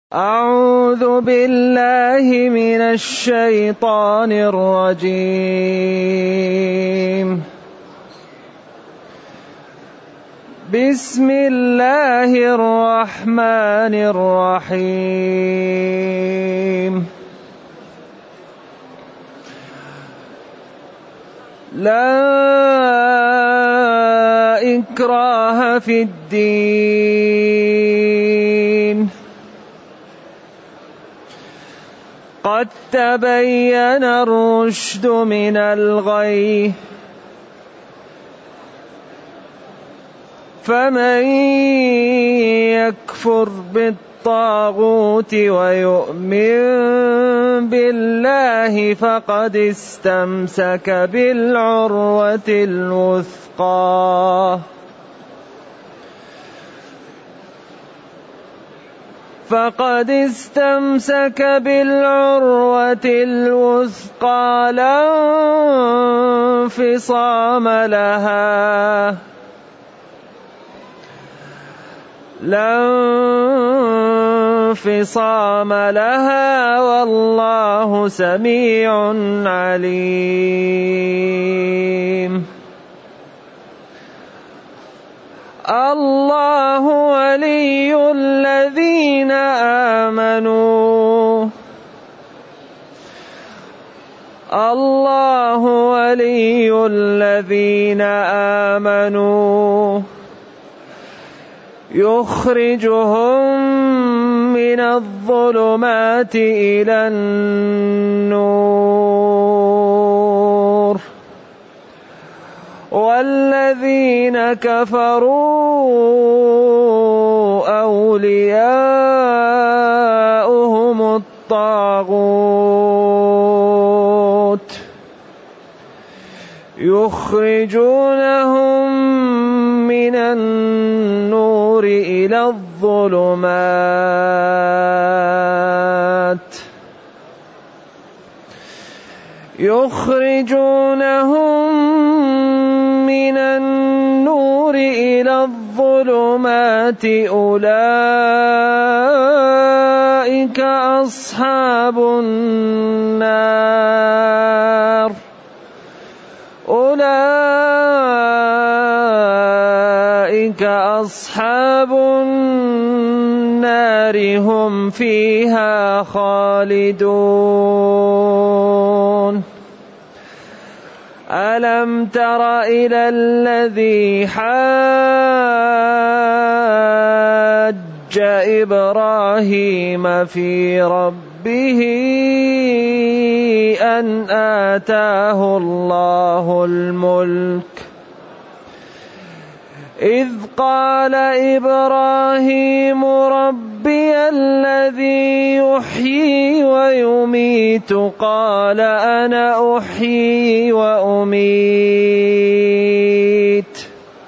أعوذ بالله من الشيطان الرجيم. بسم الله الرحمن الرحيم. لا إكراه في الدين، قد تبين الرشد من الغي، فمن يكفر بالطاغوت ويؤمن بالله فقد استمسك بالعروة الوثقى، لا انفصام لها والله سميع عليم. الله ولي الذين آمنوا يخرجهم من الظلمات إلى النور، والذين كفروا أولياؤهم الطاغوت يخرجونهم من النور إلى الظلمات أولئك أصحاب النار هم فيها خالدون. ألم تر إلى الذي حاج إبراهيم في ربه أن آتاه الله الملك، إذ قال إبراهيم ربي الذي يحيي ويميت قال أنا أحيي وأميت.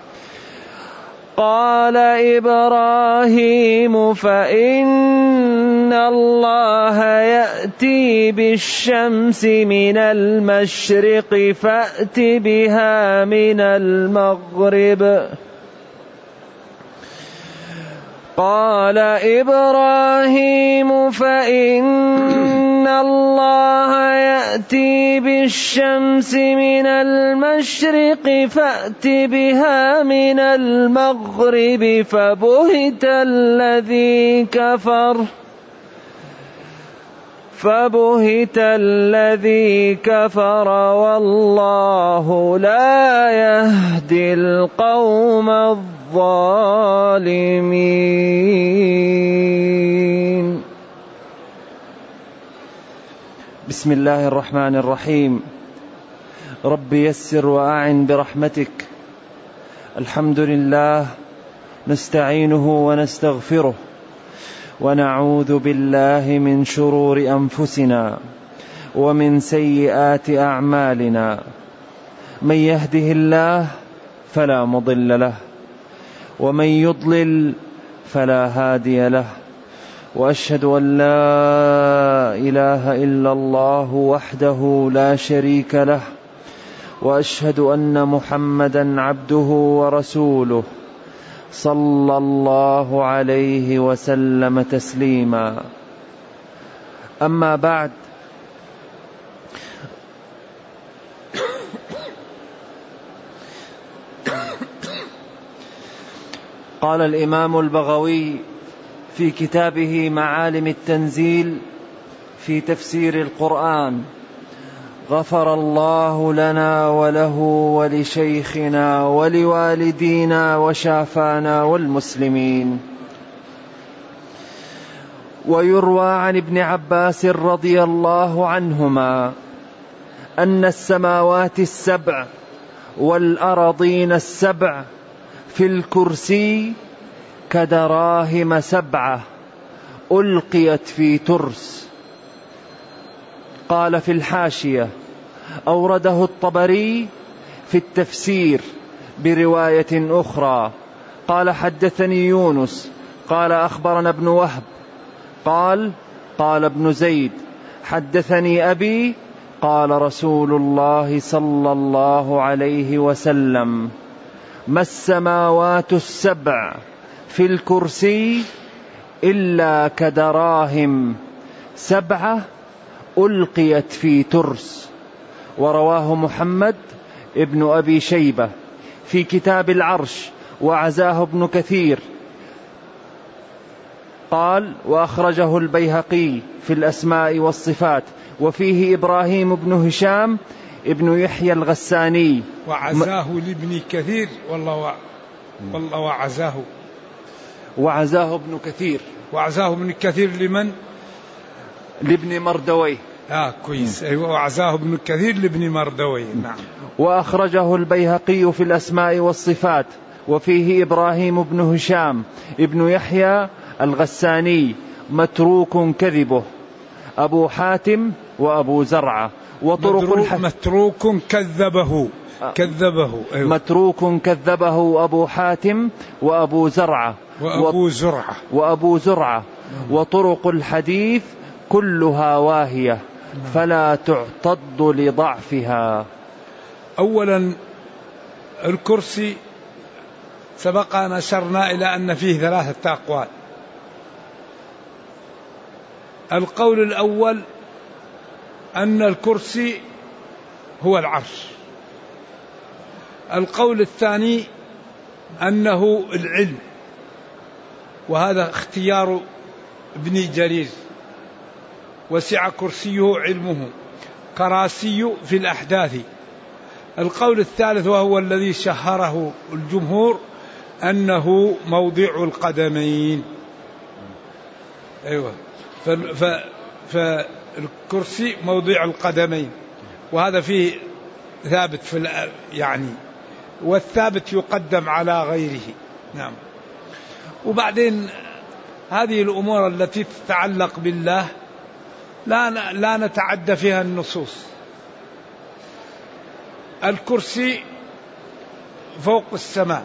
قال إبراهيم فإن الله يأتي بالشمس من المشرق فأت بها من المغرب. قال إبراهيم فإن الله يأتي بالشمس من المشرق فأت بها من المغرب فبهت الذي كفر والله لا يهدي القوم الظالمين. بسم الله الرحمن الرحيم. رب يسر وأعن برحمتك. الحمد لله، نستعينه ونستغفره ونعوذ بالله من شرور أنفسنا ومن سيئات أعمالنا، من يهده الله فلا مضل له ومن يضلل فلا هادي له، وأشهد أن لا إله إلا الله وحده لا شريك له، وأشهد أن محمدا عبده ورسوله. صلى الله عليه وسلم تسليما. أما بعد، قال الإمام البغوي في كتابه معالم التنزيل في تفسير القرآن: غفر الله لنا وله ولشيخنا ولوالدينا وشافانا والمسلمين. ويروى عن ابن عباس رضي الله عنهما أن السماوات السبع والأراضين السبع في الكرسي كدراهم 7 ألقيت في ترس. قال في الحاشية: أورده الطبري في التفسير برواية أخرى. قال: حدثني يونس قال أخبرنا ابن وهب قال ابن زيد: حدثني أبي قال رسول الله صلى الله عليه وسلم: ما السماوات السبع في الكرسي إلا كدراهم 7 ألقيت في ترس. ورواه محمد ابن أبي شيبة في كتاب العرش، وعزاه ابن كثير. قال: وأخرجه البيهقي في الأسماء والصفات، وفيه إبراهيم بن هشام ابن يحيى الغساني، وعزاه لابن كثير والله وعزاه ابن كثير. وعزاه ابن كثير لمن؟ لابن مردويه. كويس. أيوة، وعزاه ابن كثير لابن مردويه. نعم. وأخرجه البيهقي في الأسماء والصفات، وفيه إبراهيم بن هشام ابن يحيى الغساني متروك كذبه، أبو حاتم وأبو زرعة. وطرق متروك كذبه. أيوة. متروك كذبه أبو حاتم وأبو زرعة وأبو زرعة. وطرق الحديث كلها واهية فلا تعتض لضعفها. أولا، الكرسي سبق أن أشرنا إلى أن فيه 3 أقوال. القول الأول أن الكرسي هو العرش. القول الثاني أنه العلم، وهذا اختيار ابن جرير: وسع كرسيه علمه كراسي في الأحداث. القول الثالث وهو الذي شهره الجمهور أنه موضع القدمين. أيوة، فالكرسي موضع القدمين، وهذا فيه ثابت والثابت يقدم على غيره. نعم. وبعدين هذه الأمور التي تتعلق بالله لا نتعدى فيها النصوص. الكرسي فوق السماء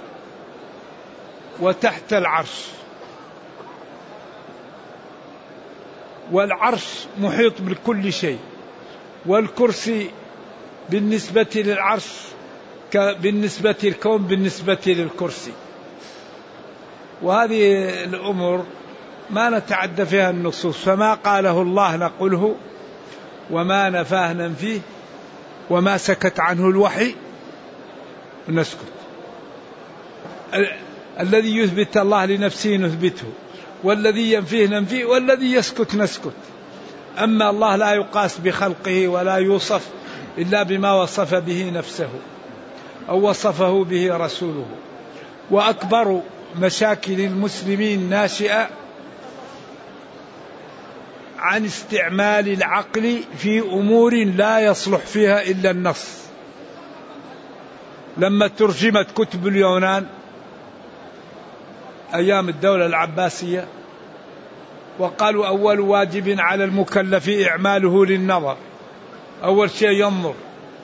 وتحت العرش، والعرش محيط بكل شيء، والكرسي بالنسبة للعرش بالنسبة للكون بالنسبة للكرسي. وهذه الأمور ما نتعدى فيها النصوص، فما قاله الله نقوله، وما نفاه ننفيه، وما سكت عنه الوحي نسكت. الذي يثبت الله لنفسه نثبته، والذي ينفيه ننفيه، والذي يسكت نسكت. أما الله لا يقاس بخلقه ولا يوصف إلا بما وصف به نفسه أو وصفه به رسوله. وأكبر مشاكل المسلمين ناشئة عن استعمال العقل في أمور لا يصلح فيها إلا النص. لما ترجمت كتب اليونان أيام الدولة العباسية وقالوا أول واجب على المكلف إعماله للنظر، أول شيء ينظر.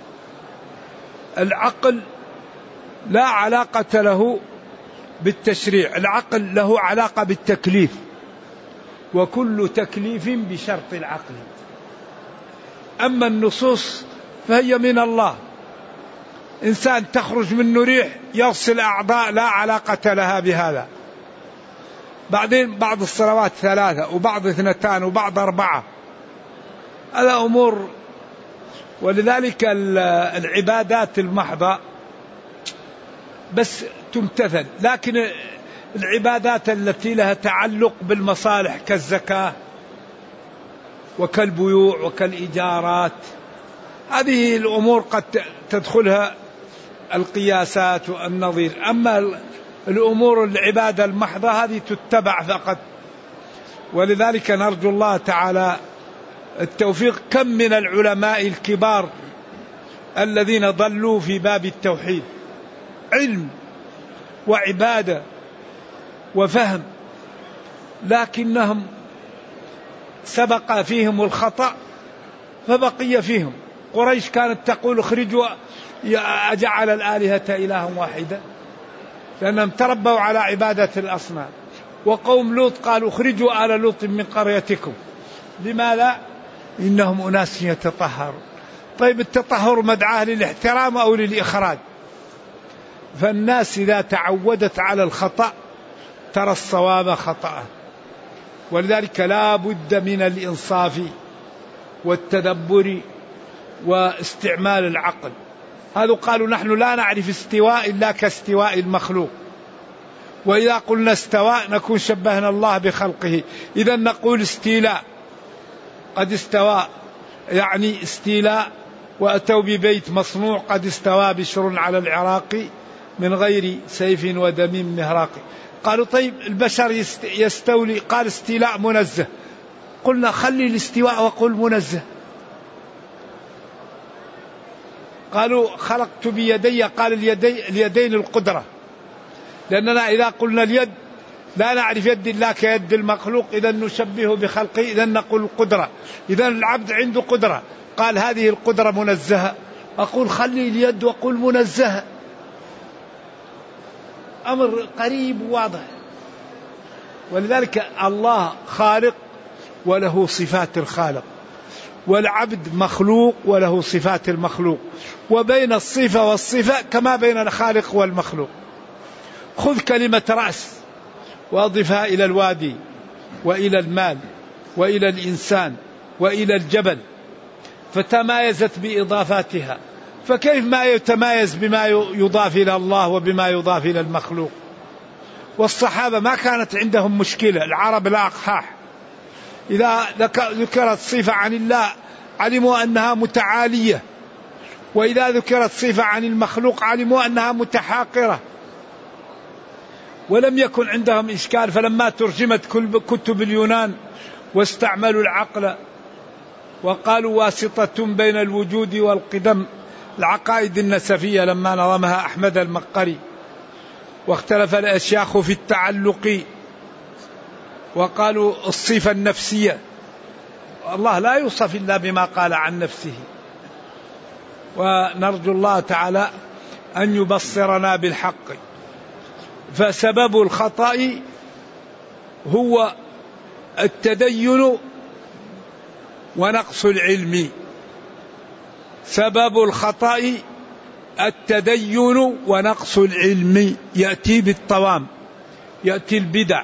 العقل لا علاقة له بالتشريع، العقل له علاقة بالتكليف، وكل تكليف بشرط العقل. أما النصوص فهي من الله، إنسان تخرج منه ريح يغسل أعضاء لا علاقة لها بهذا. بعدين بعض الصلوات 3 وبعض 2 وبعض 4، هذا أمور. ولذلك العبادات المحضة بس تمتثل، لكن العبادات التي لها تعلق بالمصالح كالزكاة وكالبيوع وكالإيجارات، هذه الأمور قد تدخلها القياسات والنظير. أما الأمور العبادة المحضة هذه تتبع فقط. ولذلك نرجو الله تعالى التوفيق. كم من العلماء الكبار الذين ضلوا في باب التوحيد، علم وعبادة وفهم، لكنهم سبق فيهم الخطأ فبقي فيهم. قريش كانت تقول اخرجوا أجعل الآلهة إلها واحدا، لأنهم تربوا على عبادة الأصنام. وقوم لوط قالوا اخرجوا آل لوط من قريتكم، لماذا؟ إنهم أناس يتطهرون. طيب التطهر مدعاة للاحترام أو للإخراج؟ فالناس إذا تعودت على الخطأ ترى الصواب خطأ. ولذلك لا بد من الإنصاف والتدبر واستعمال العقل. هذا قالوا نحن لا نعرف استواء إلا كاستواء المخلوق، وإذا قلنا استواء نكون شبهنا الله بخلقه. إذا نقول استيلاء، قد استوى يعني استيلاء، وأتوا ببيت مصنوع قد استوى بشر على العراق من غير سيف ودم مهراق. قالوا طيب البشر يستولي، قال استيلاء منزه. قلنا خلي الاستواء وقل منزه. قالوا خلقت بيدي، قال اليدين القدرة، لأننا إذا قلنا اليد لا نعرف يد الله كيد المخلوق، إذا نشبهه بخلقه، إذا نقول القدرة، إذا العبد عنده قدرة. قال هذه القدرة منزهة، أقول خلي اليد وقل منزهة. أمر قريب وواضح. ولذلك الله خالق وله صفات الخالق، والعبد مخلوق وله صفات المخلوق، وبين الصفة والصفة كما بين الخالق والمخلوق. خذ كلمة رأس وأضفها إلى الوادي وإلى المال وإلى الإنسان وإلى الجبل، فتمايزت بإضافاتها، فكيف ما يتمايز بما يضاف إلى الله وبما يضاف إلى المخلوق؟ والصحابة ما كانت عندهم مشكلة، العرب لا أقحاح، إذا ذكرت صفة عن الله علموا أنها متعالية، وإذا ذكرت صفة عن المخلوق علموا أنها متحاقرة، ولم يكن عندهم إشكال. فلما ترجمت كتب اليونان واستعملوا العقل وقالوا واسطة بين الوجود والقدم، العقائد النسفية لما نظمها أحمد المقري، واختلف الأشياخ في التعلق وقالوا الصفة النفسية. الله لا يوصف إلا بما قال عن نفسه. ونرجو الله تعالى أن يبصرنا بالحق. فسبب الخطأ هو التدين ونقص العلم. سبب الخطأ التدين ونقص العلم، يأتي بالطوام، يأتي البدع،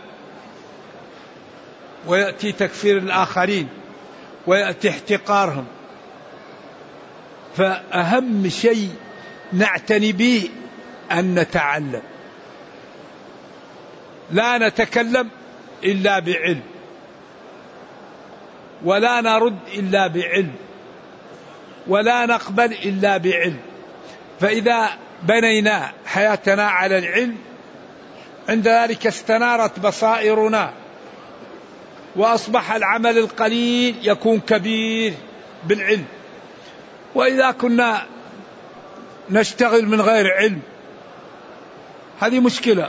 ويأتي تكفير الآخرين، ويأتي احتقارهم. فأهم شيء نعتني به أن نتعلم، لا نتكلم إلا بعلم، ولا نرد إلا بعلم، ولا نقبل إلا بعلم. فإذا بنينا حياتنا على العلم عند ذلك استنارت بصائرنا، وأصبح العمل القليل يكون كبير بالعلم. وإذا كنا نشتغل من غير علم هذه مشكلة.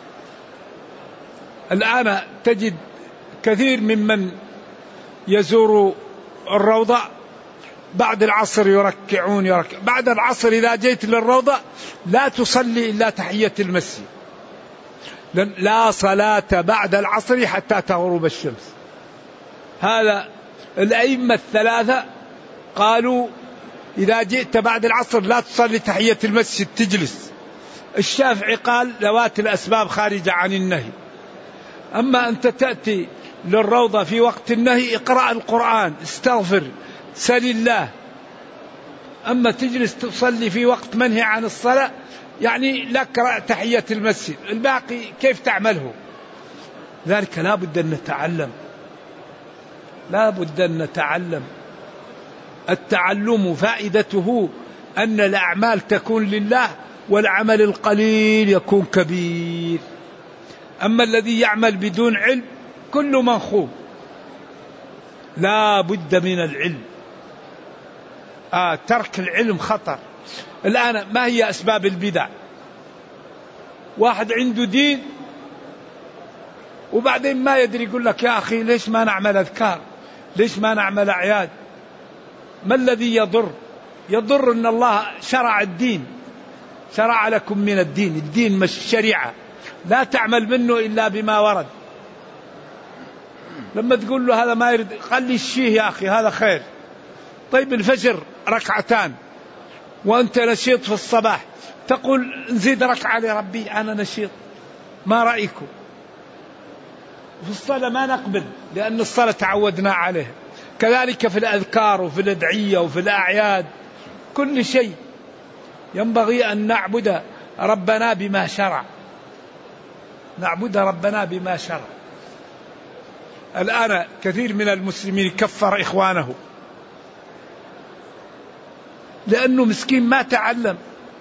الآن تجد كثير ممن يزور الروضة بعد العصر يركعون. بعد العصر إذا جيت للروضة لا تصلي إلا تحية المسجد، لا صلاة بعد العصر حتى تغرب الشمس. هذا الأئمة الثلاثة قالوا إذا جئت بعد العصر لا تصلي تحية المسجد تجلس. الشافعي قال ذوات الأسباب خارجة عن النهي. أما أنت تأتي للروضة في وقت النهي اقرأ القرآن، استغفر، سل الله. أما تجلس تصلي في وقت منهي عن الصلاة يعني لك تحية المسجد، الباقي كيف تعمله؟ ذلك لا بد أن نتعلم، لا بد أن نتعلم. التعلم فائدته أن الأعمال تكون لله والعمل القليل يكون كبير. أما الذي يعمل بدون علم كل منخوب. لا بد من العلم. ترك العلم خطر. الآن ما هي أسباب البدع؟ واحد عنده دين وبعدين ما يدري، يقول لك يا أخي ليش ما نعمل أذكار، ليش ما نعمل أعياد؟ ما الذي يضر؟ يضر أن الله شرع الدين، شرع لكم من الدين، الدين مش شريعة، لا تعمل منه إلا بما ورد. لما تقول له هذا ما يرد، قال لي الشيه يا أخي هذا خير. طيب الفجر ركعتان وأنت نشيط في الصباح، تقول نزيد ركعة لربي أنا نشيط، ما رأيكم؟ في الصلاة ما نقبل لأن الصلاة تعودنا عليها. كذلك في الأذكار وفي الأدعية وفي الأعياد، كل شيء ينبغي أن نعبد ربنا بما شرع، نعبد ربنا بما شرع. الآن كثير من المسلمين كفر إخوانه لأنه مسكين ما تعلم.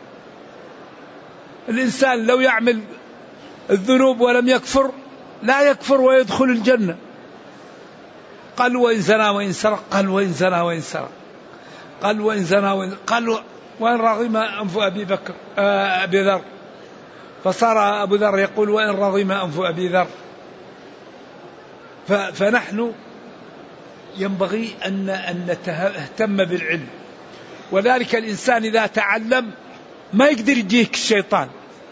الإنسان لو يعمل الذنوب ولم يكفر لا يكفر ويدخل الجنة. قال وإن زنا وإن سرق، قال وإن زنا وإن سرق، قال وإن زنا قال وإن رغم أنف أبي ذر، فصار أبو ذر يقول وإن رغم أنف أبي ذر. فنحن ينبغي أن نهتم بالعلم. وذلك الإنسان إذا تعلم ما يقدر يجيك الشيطان،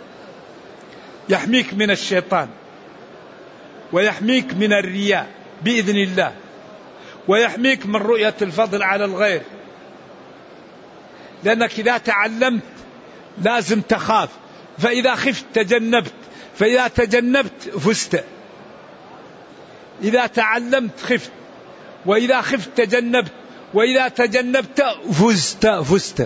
يحميك من الشيطان ويحميك من الرياء بإذن الله، ويحميك من رؤية الفضل على الغير. لأنك إذا تعلمت لازم تخاف، فإذا خفت تجنبت، فإذا تجنبت فزت. إذا تعلمت خفت، وإذا خفت تجنبت، وإذا تجنبت فزت.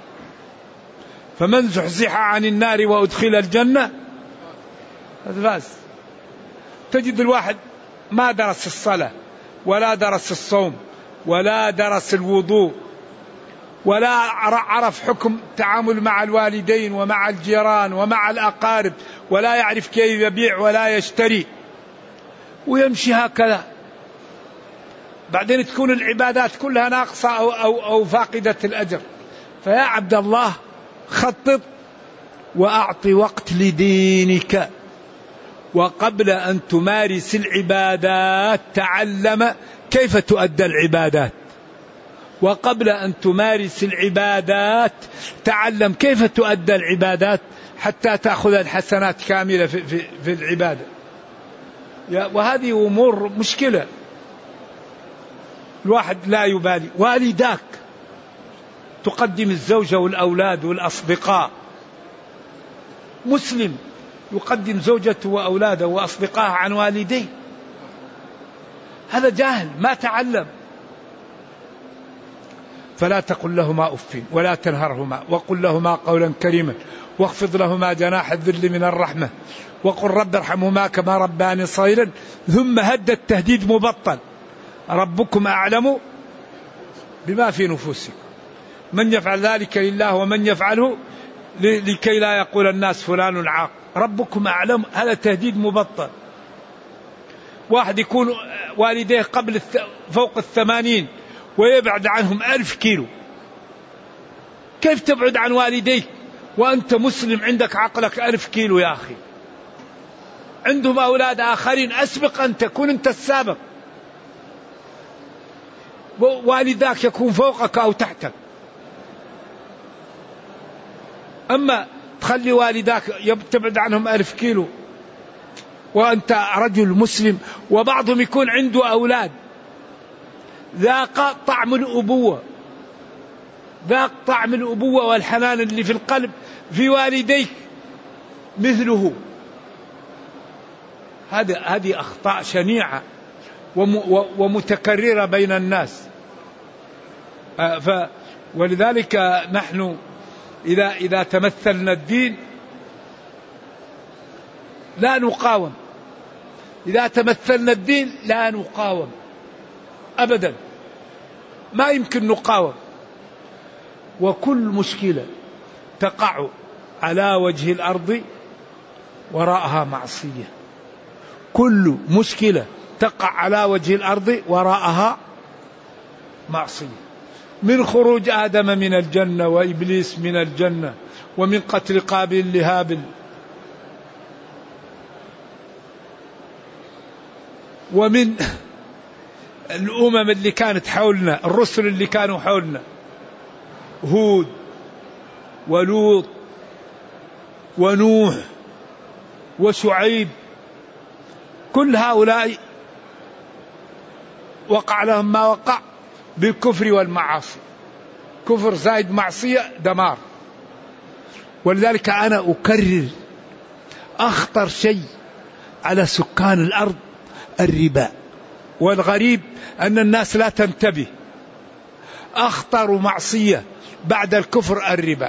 فمن زحزح عن النار وأدخل الجنة فاز. تجد الواحد ما درس الصلاة ولا درس الصوم ولا درس الوضوء ولا عرف حكم التعامل مع الوالدين ومع الجيران ومع الأقارب، ولا يعرف كيف يبيع ولا يشتري، ويمشي هكذا. بعدين تكون العبادات كلها ناقصة أو فاقدة الأجر. فيا عبد الله خطط وأعطي وقت لدينك، وقبل أن تمارس العبادات تعلم كيف تؤدى العبادات، وقبل أن تمارس العبادات تعلم كيف تؤدى العبادات حتى تأخذ الحسنات كاملة في العبادة. وهذه أمور مشكلة، الواحد لا يبالي. والداك تقدم الزوجة والأولاد والأصدقاء، مسلم يقدم زوجته وأولاده وأصدقائه عن والديه، هذا جاهل ما تعلم. فلا تقل لهما أف ولا تنهرهما وقل لهما قولا كريما واخفض لهما جناح الذل من الرحمة وقل رب ارحمهما كما رباني صغيرا. ثم هد التهديد مبطل، ربكم أعلم بما في نفوسكم، من يفعل ذلك لله ومن يفعله لكي لا يقول الناس فلان عاق، ربكم أعلم. هذا تهديد مبطل. واحد يكون والديه قبل فوق 80 ويبعد عنهم 1000 كيلو، كيف تبعد عن والديك وأنت مسلم عندك عقلك 1000 كيلو يا أخي؟ عندهم أولاد آخرين، أسبق أن تكون أنت السابق. والداك يكون فوقك أو تحتك. أما تخلي والداك تبعد عنهم 1000 كيلو وأنت رجل مسلم. وبعضهم يكون عنده أولاد ذاق طعم الأبوة، ذاق طعم الأبوة والحنان اللي في القلب في والديك مثله. هذه أخطاء شنيعة ومتكررة بين الناس. ولذلك نحن إذا تمثلنا الدين لا نقاوم، إذا تمثلنا الدين لا نقاوم أبدا، ما يمكن نقاوم. وكل مشكلة تقع على وجه الأرض وراءها معصية، كل مشكلة تقع على وجه الأرض وراءها معصية، من خروج آدم من الجنة وإبليس من الجنة، ومن قتل قابيل لهابل، ومن الأمم اللي كانت حولنا، الرسل اللي كانوا حولنا، هود ولوط ونوح وشعيب، كل هؤلاء وقع لهم ما وقع بالكفر والمعاصي، كفر زائد معصية دمار. ولذلك أنا أكرر أخطر شيء على سكان الأرض الربا، والغريب أن الناس لا تنتبه. أخطر معصية بعد الكفر الربا.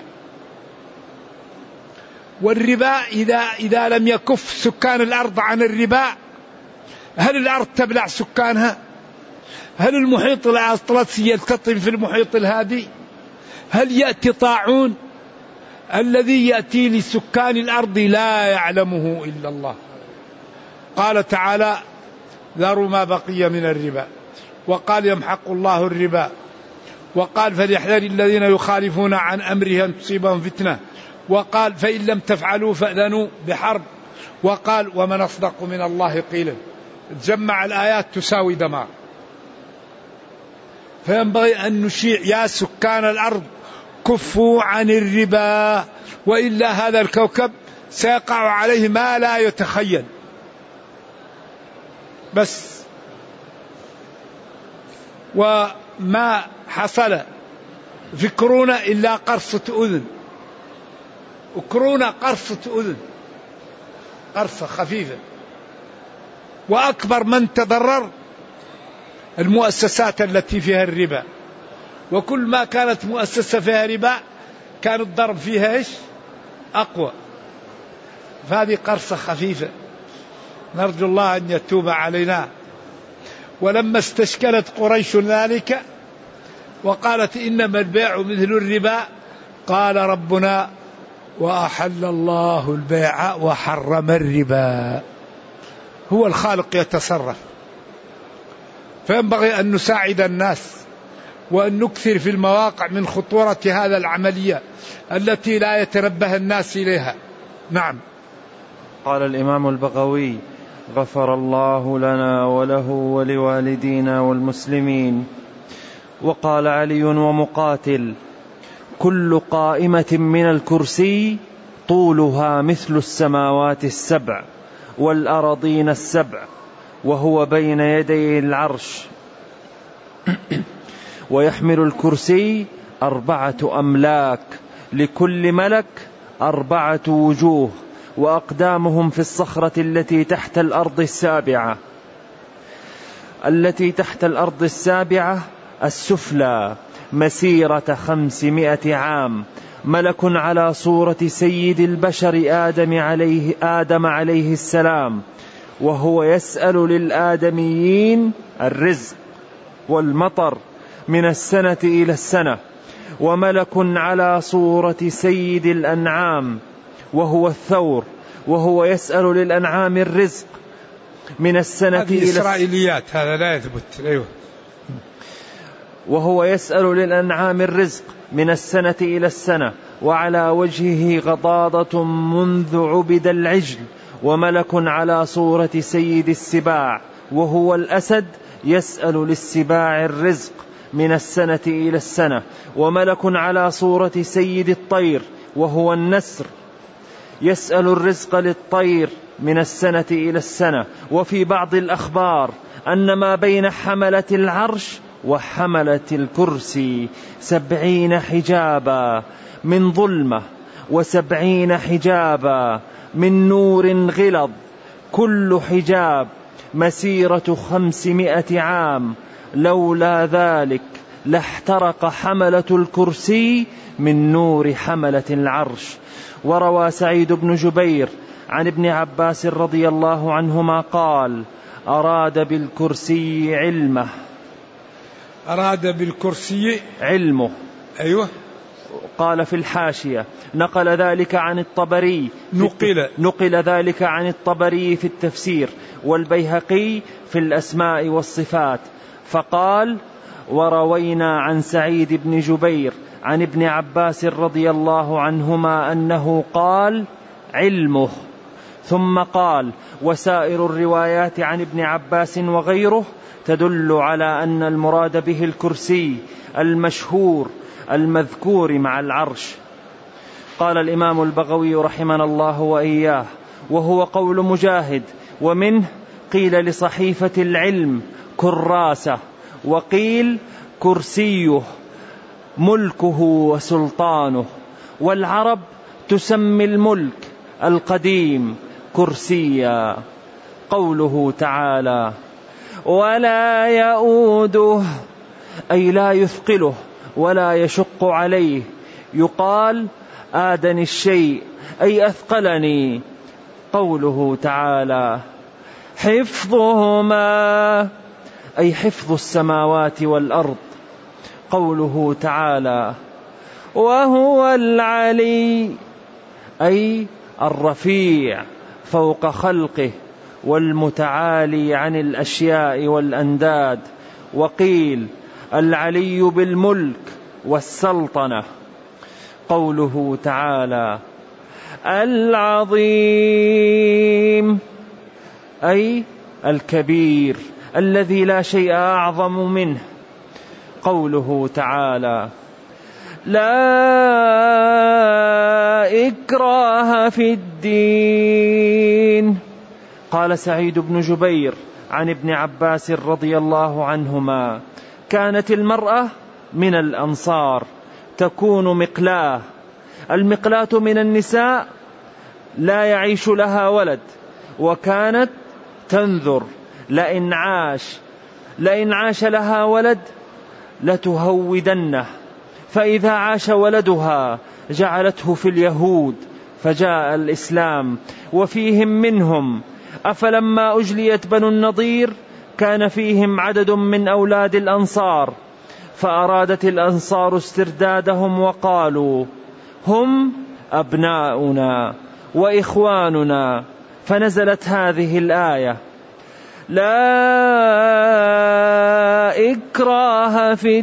والربا إذا لم يكف سكان الأرض عن الربا، هل الأرض تبلع سكانها؟ هل المحيط الأطلسي يلتطم في المحيط الهادي؟ هل يأتي طاعون؟ الذي يأتي لسكان الأرض لا يعلمه إلا الله. قال تعالى: ذروا ما بقي من الربا، وقال: يمحق الله الربا، وقال: فليحذر الذين يخالفون عن أمره أن تصيبهم فتنة، وقال: فإن لم تفعلوا فأذنوا بحرب، وقال: ومن أصدق من الله قيلا. تجمع الآيات تساوي دمار. فينبغي أن نشيع: يا سكان الأرض كفوا عن الربا، وإلا هذا الكوكب سيقع عليه ما لا يتخيل. بس وما حصل في كورونا إلا قرصة أذن، وكورونا قرصة أذن، قرصة خفيفة. وأكبر من تضرر المؤسسات التي فيها الربا، وكل ما كانت مؤسسة فيها ربا كان الضرب فيها إيش؟ أقوى. فهذه قرصة خفيفة، نرجو الله أن يتوب علينا. ولما استشكلت قريش ذلك وقالت: إنما البيع مثل الربا، قال ربنا: وأحل الله البيع وحرم الربا. هو الخالق يتصرف. فينبغي أن نساعد الناس وأن نكثر في المواقع من خطورة هذا العملية التي لا يتنبه الناس إليها. نعم. قال الإمام البغوي: غفر الله لنا وله ولوالدينا والمسلمين. وقال علي ومقاتل: كل قائمة من الكرسي طولها مثل السماوات السبع والأراضين السبع، وهو بين يدي العرش، ويحمل الكرسي 4 أملاك، لكل ملك 4 وجوه، وأقدامهم في الصخرة التي تحت الأرض السابعة، التي تحت الأرض السابعة السفلى، مسيرة 500 عام. ملك على صورة سيد البشر آدم عليه السلام، وهو يسأل للآدميين الرزق والمطر من السنة إلى السنة. وملك على صورة سيد الأنعام وهو الثور، وهو يسأل للأنعام الرزق من السنة إلى السنة. إسرائيليات، هذا لا يثبت. أيوه. وهو يسأل للأنعام الرزق من السنة إلى السنة، وعلى وجهه غضاضة منذ عبد العجل. وملك على صورة سيد السباع وهو الأسد، يسأل للسباع الرزق من السنة إلى السنة. وملك على صورة سيد الطير وهو النسر، يسأل الرزق للطير من السنة إلى السنة. وفي بعض الأخبار أن ما بين حملة العرش وحملة الكرسي 70 حجابا من ظلمة، 70 حجابا من نور غلظ، كل حجاب مسيرة 500 عام، لولا ذلك لاحترق حملة الكرسي من نور حملة العرش. وروى سعيد بن جبير عن ابن عباس رضي الله عنهما قال: أراد بالكرسي علمه. أراد بالكرسي علمه. أيوه. قال في الحاشية: نقل ذلك عن الطبري، نقل ذلك عن الطبري في التفسير، والبيهقي في الأسماء والصفات، فقال: وروينا عن سعيد بن جبير عن ابن عباس رضي الله عنهما أنه قال: علمه. ثم قال: وسائر الروايات عن ابن عباس وغيره تدل على أن المراد به الكرسي المشهور المذكور مع العرش. قال الإمام البغوي رحمنا الله وإياه: وهو قول مجاهد، ومنه قيل لصحيفة العلم كراسة، وقيل كرسيه ملكه وسلطانه. والعرب تسمي الملك القديم كرسيا. قوله تعالى: ولا يؤوده، أي لا يثقله ولا يشق عليه. يقال: آدني الشيء، أي أثقلني. قوله تعالى: حفظهما، أي حفظ السماوات والأرض. قوله تعالى: وهو العلي، أي الرفيع فوق خلقه والمتعالي عن الأشياء والأنداد. وقيل: العلي بالملك والسلطنة. قوله تعالى: العظيم، أي الكبير الذي لا شيء أعظم منه. قوله تعالى: لا إكراه في الدين. قال سعيد بن جبير عن ابن عباس رضي الله عنهما: كانت المرأة من الأنصار تكون مقلاة. المقلاة من النساء لا يعيش لها ولد، وكانت تنذر لئن عاش لها ولد لتهودنه، فإذا عاش ولدها جعلته في اليهود، فجاء الإسلام وفيهم منهم. أفلما أجليت بنو النضير كان فيهم عدد من أولاد الأنصار، فأرادت الأنصار استردادهم وقالوا: هم أبناؤنا وإخواننا، فنزلت هذه الآية: لا إكراه في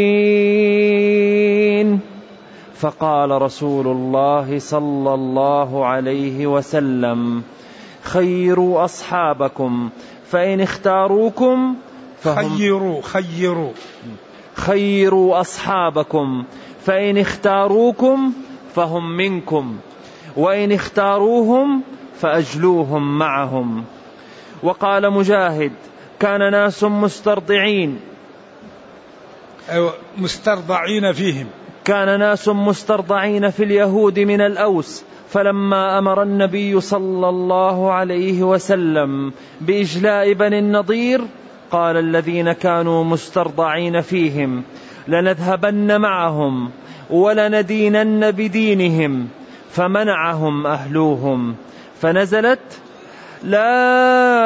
الدين. فقال رسول الله صلى الله عليه وسلم: خيروا أصحابكم فإن اختاروكم فهم خيروا أصحابكم فإن اختاروكم فهم منكم، وإن اختاروهم فأجلوهم معهم. وقال مجاهد: كان ناس مسترضعين فيهم، كان ناس مسترضعين في اليهود من الأوس، فلما أمر النبي صلى الله عليه وسلم بإجلاء بني النضير قال الذين كانوا مسترضعين فيهم: لنذهبن معهم ولندينن بدينهم، فمنعهم أهلوهم، فنزلت: لا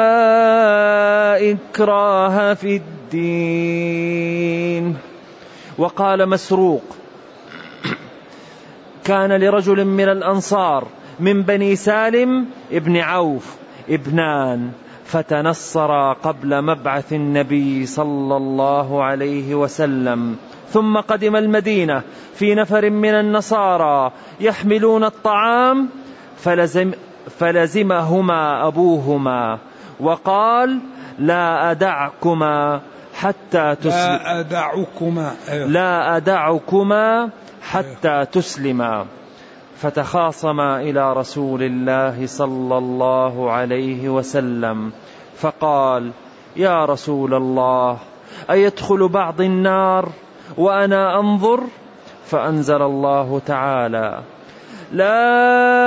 إكراه في الدين. وقال مسروق: كان لرجل من الأنصار من بني سالم ابن عوف ابنان، فتنصرا قبل مبعث النبي صلى الله عليه وسلم، ثم قدم المدينة في نفر من النصارى يحملون الطعام، فلزمهما أبوهما وقال: لا أدعكما حتى تسلما. فتخاصما إلى رسول الله صلى الله عليه وسلم، فقال: يا رسول الله، أيدخل بعض النار وأنا أنظر؟ فأنزل الله تعالى: لا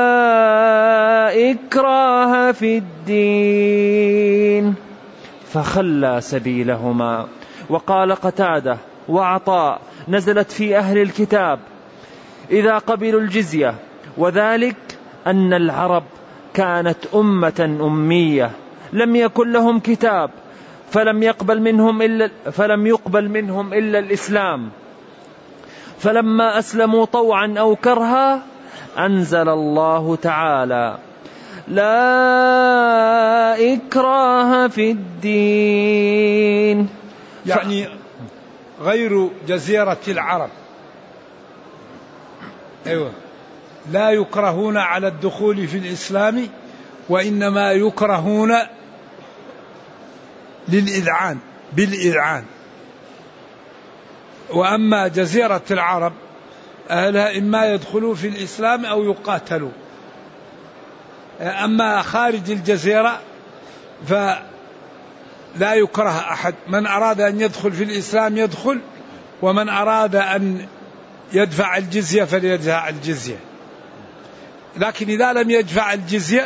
إكراه في الدين، فخلى سبيلهما. وقال قتادة وعطاء: نزلت في أهل الكتاب إذا قبلوا الجزية، وذلك أن العرب كانت أمة أمية لم يكن لهم كتاب، فلم يقبل منهم إلا الإسلام، فلما أسلموا طوعا أو كرها أنزل الله تعالى: لا إكراه في الدين. يعني غير جزيرة العرب لا يكرهون على الدخول في الإسلام، وإنما يكرهون بالإذعان. وأما جزيرة العرب أهلها إما يدخلوا في الإسلام أو يقاتلوا. أما خارج الجزيرة فلا يكره أحد، من أراد أن يدخل في الإسلام يدخل، ومن أراد أن يدفع الجزية فليدفع الجزية. لكن إذا لم يدفع الجزية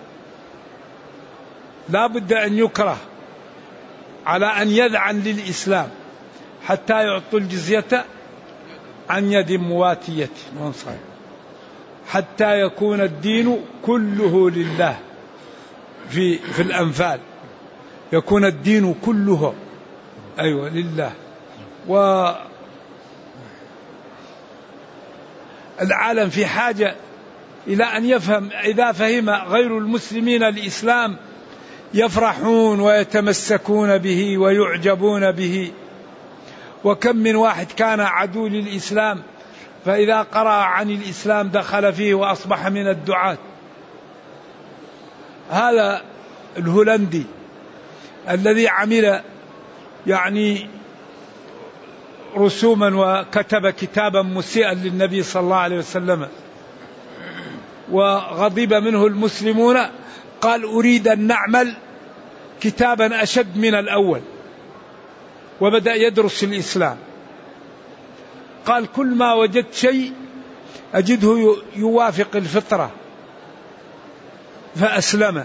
لا بد أن يكره على أن يذعن للإسلام حتى يعطوا الجزية عن يد مواتية منصر، حتى يكون الدين كله لله. في الأنفال يكون الدين كله لله. والعالم في حاجة إلى أن يفهم، إذا فهم غير المسلمين الإسلام يفرحون ويتمسكون به ويعجبون به. وكم من واحد كان عدو للإسلام فإذا قرأ عن الإسلام دخل فيه وأصبح من الدعاة. هذا الهولندي الذي عمل رسوما وكتب كتابا مسيئا للنبي صلى الله عليه وسلم، وغضب منه المسلمون، قال: أريد أن نعمل كتابا أشد من الأول، وبدأ يدرس الإسلام. قال: كل ما وجدت شيء أجده يوافق الفطرة فأسلم.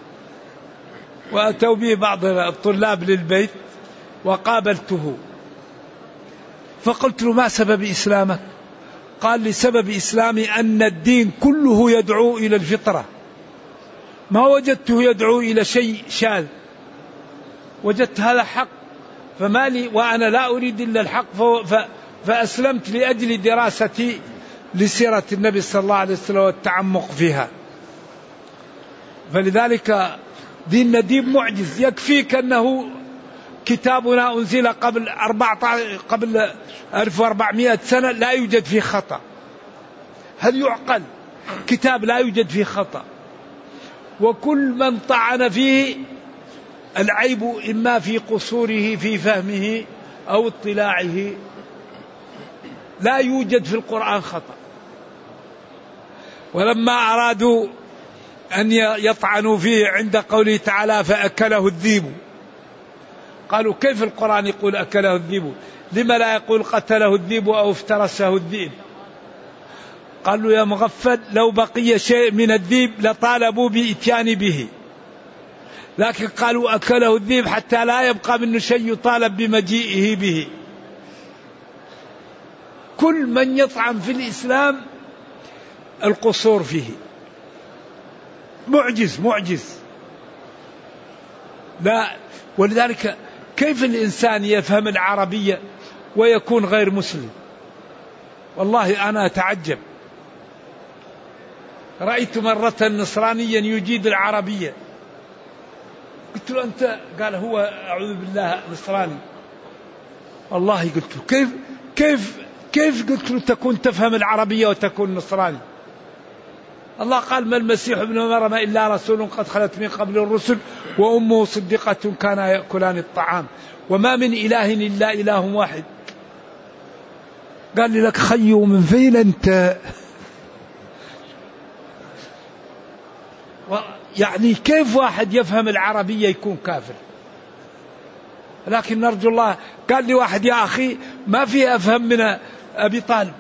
وأتوا به بعض الطلاب للبيت وقابلته فقلت له: ما سبب إسلامك؟ قال: لسبب إسلامي أن الدين كله يدعو إلى الفطرة، ما وجدته يدعو إلى شيء شاذ، وجدت هذا حق، فما لي وأنا لا أريد إلا الحق، فأسلمت لأجل دراستي لسيرة النبي صلى الله عليه وسلم والتعمق فيها. فلذلك ديننا دين معجز. يكفيك أنه كتابنا أنزل قبل 1400 سنة لا يوجد فيه خطأ. هل يعقل كتاب لا يوجد فيه خطأ؟ وكل من طعن فيه العيب إما في قصوره في فهمه أو اطلاعه. لا يوجد في القرآن خطأ. ولما أرادوا أن يطعنوا فيه عند قوله تعالى: فأكله الذئب، قالوا: كيف القرآن يقول أكله الذئب؟ لما لا يقول قتله الذئب أو افترسه الذئب؟ قالوا: يا مغفل، لو بقي شيء من الذئب لطالبوا بإتيان به، لكن قالوا أكله الذئب حتى لا يبقى منه شيء يطالب بمجيئه به. كل من يطعن في الإسلام القصور فيه، معجز. لا، ولذلك كيف الإنسان يفهم العربية ويكون غير مسلم؟ والله أنا أتعجب. رأيت مرة نصرانيا يجيد العربية، قلت له: أنت؟ قال: هو أعوذ بالله نصراني. والله قلت له: كيف قلت له تكون تفهم العربية وتكون نصراني؟ الله قال: ما المسيح ابن مريم إلا رسول قد خلت من قبل الرسل وأمه صديقة كانا يأكلان الطعام وما من إله إلا إله واحد. قال لي: لك خيو من فين أنت؟ يعني كيف واحد يفهم العربية يكون كافر؟ لكن نرجو الله. قال لي واحد يا أخي ما في أفهم من أبي طالب،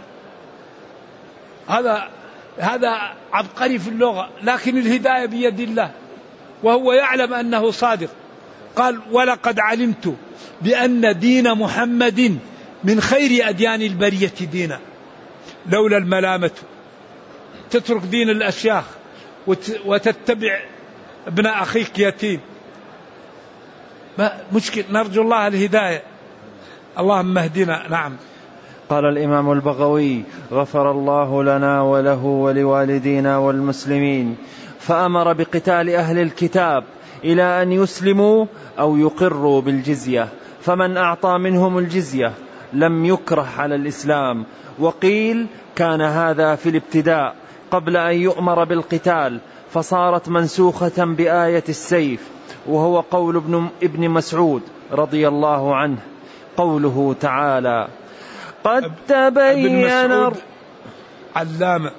هذا عبقري في اللغة، لكن الهداية بيد الله وهو يعلم أنه صادق. قال ولقد علمت بأن دين محمد من خير أديان البرية دينا، لولا الملامة تترك دين الأشياخ وتتبع ابن أخيك يتيم، ما مشكل. نرجو الله الهداية، اللهم اهدنا. نعم. قال الإمام البغوي غفر الله لنا وله ولوالدينا والمسلمين، فأمر بقتال أهل الكتاب إلى أن يسلموا أو يقروا بالجزية، فمن أعطى منهم الجزية لم يكره على الإسلام. وقيل كان هذا في الابتداء قبل أن يؤمر بالقتال، فصارت منسوخة بآية السيف، وهو قول ابن مسعود رضي الله عنه، قوله تعالى قد تبين. ابن مسعود علامة،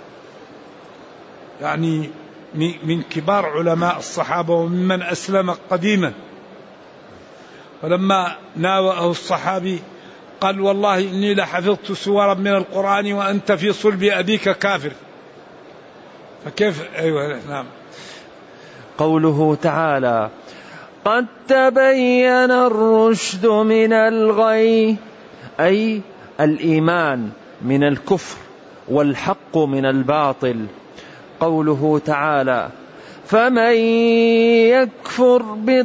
يعني من كبار علماء الصحابة وممن أسلم قديما، ولما ناوأه الصحابي قال والله إني لحفظت سورا من القرآن وأنت في صلب أبيك كافر، فكيف؟ أيوة نعم. قوله تعالى قد تبين الرشد من الغي، أي الإيمان من الكفر والحق من الباطل. قوله تعالى فمن يكفر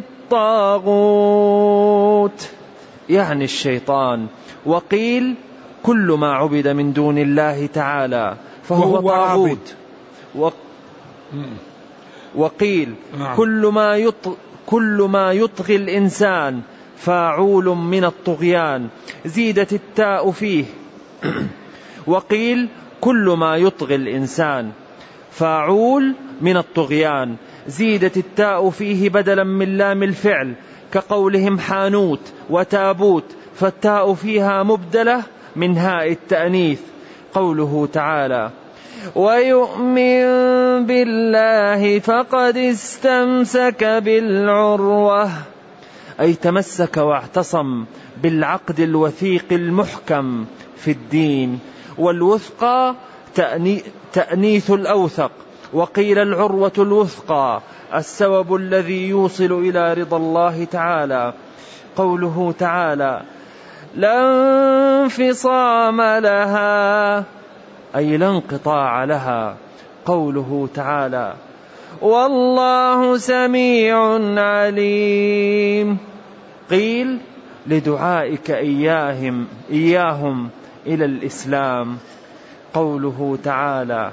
بالطاغوت، يعني الشيطان. وقيل كل ما عبد من دون الله تعالى فهو طاغوت. وقيل كل ما يطغي الإنسان فاعول من الطغيان، زيدت التاء فيه. وقيل كل ما يطغي الإنسان فاعول من الطغيان، زيدت التاء فيه بدلا من لام الفعل، كقولهم حانوت وتابوت، فالتاء فيها مبدلة من هاء التأنيث. قوله تعالى ويؤمن بالله فقد استمسك بالعروة، أي تمسك واعتصم بالعقد الوثيق المحكم في الدين. والوثقى تأنيث الأوثق. وقيل العروة الوثقى السبب الذي يوصل إلى رضا الله تعالى. قوله تعالى لا انفصام لها، أي لا انقطاع لها. قوله تعالى والله سميع عليم، قيل لدعائك إياهم إلى الإسلام. قوله تعالى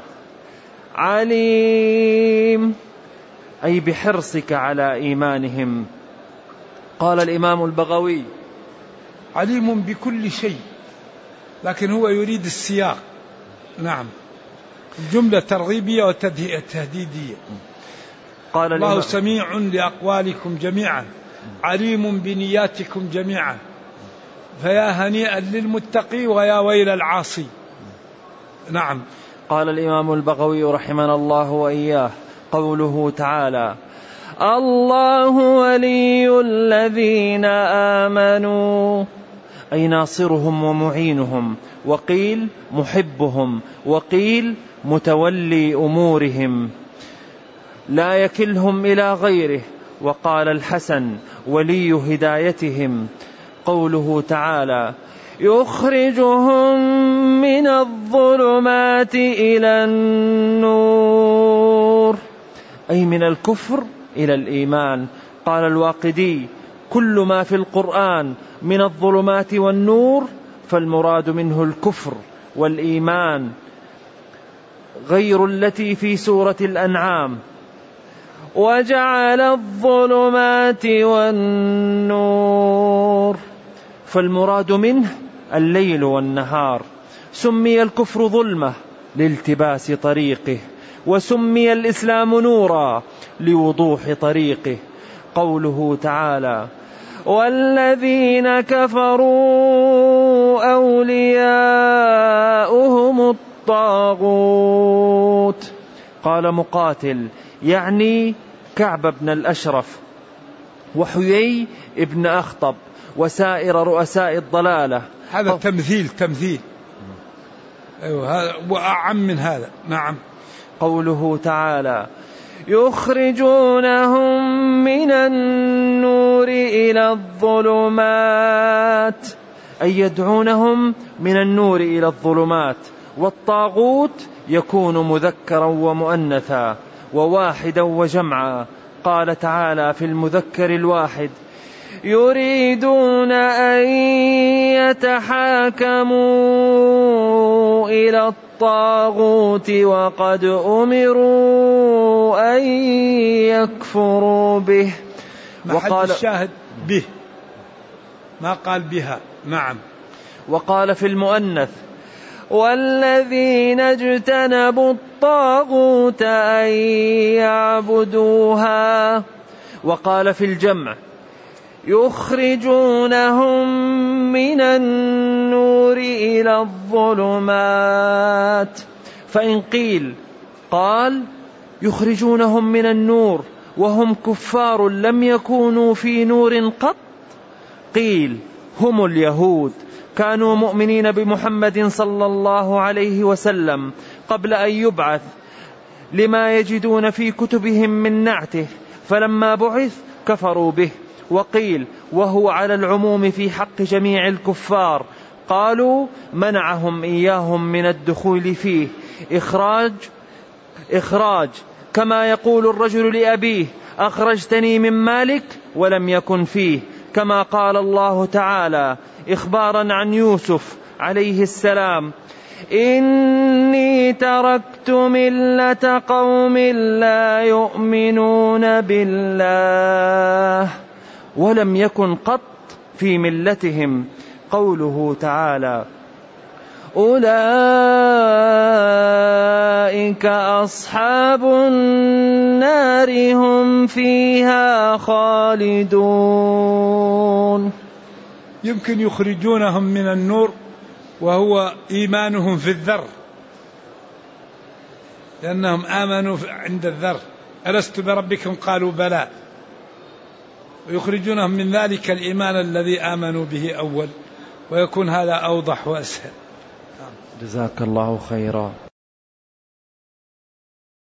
عليم، أي بحرصك على إيمانهم. قال الإمام البغوي عليم بكل شيء، لكن هو يريد السياق. نعم، الجملة ترغيبية وتهديدية. قال الله سميع لأقوالكم جميعا عليم بنياتكم جميعا، فيا هنيئا للمتقي ويا ويل العاصي. نعم. قال الإمام البغوي رحمنا الله وإياه قوله تعالى الله ولي الذين آمنوا، أي ناصرهم ومعينهم. وقيل محبهم، وقيل متولي أمورهم لا يكلهم إلى غيره. وقال الحسن ولي هدايتهم. قوله تعالى يخرجهم من الظلمات إلى النور، أي من الكفر إلى الإيمان. قال الواقدي كل ما في القرآن من الظلمات والنور فالمراد منه الكفر والإيمان، غير التي في سورة الأنعام وجعل الظلمات والنور، فالمراد منه الليل والنهار. سمي الكفر ظلمة لالتباس طريقه، وسمي الإسلام نورا لوضوح طريقه. قوله تعالى والذين كفروا أولياؤهم الطاغوت. قال مقاتل يعني كعب بن الأشرف وحيي ابن أخطب وسائر رؤساء الضلالة. هذا تمثيل أيوة، وأعم من هذا. نعم. قوله تعالى يخرجونهم من النور إلى الظلمات، أي يدعونهم من النور إلى الظلمات. والطاغوت يكون مذكرا ومؤنثا وواحدا وجمعا. قال تعالى في المذكر الواحد يريدون أن يتحاكموا إلى الطاغوت وقد أمروا أن يكفروا به. وقال الشاهد به، ما قال بها. نعم. وقال في المؤنث والذين اجتنبوا الطاغوت أن يعبدوها. وقال في الجمع يخرجونهم من النور إلى الظلمات. فإن قيل قال يخرجونهم من النور وهم كفار لم يكونوا في نور قط، قيل هم اليهود كانوا مؤمنين بمحمد صلى الله عليه وسلم قبل أن يبعث لما يجدون في كتبهم من نعته، فلما بعث كفروا به. وقيل وهو على العموم في حق جميع الكفار، قالوا منعهم إياهم من الدخول فيه إخراج كما يقول الرجل لأبيه أخرجتني من مالك ولم يكن فيه، كما قال الله تعالى إخبارا عن يوسف عليه السلام إني تركت ملة قوم لا يؤمنون بالله ولم يكن قط في ملتهم. قوله تعالى أولئك أصحاب النار هم فيها خالدون. يمكن يخرجونهم من النور وهو إيمانهم في الذر، لأنهم آمنوا عند الذر ألست بربكم قالوا بلى، ويخرجونهم من ذلك الإيمان الذي آمنوا به أول، ويكون هذا أوضح وأسهل. جزاك الله خيرا.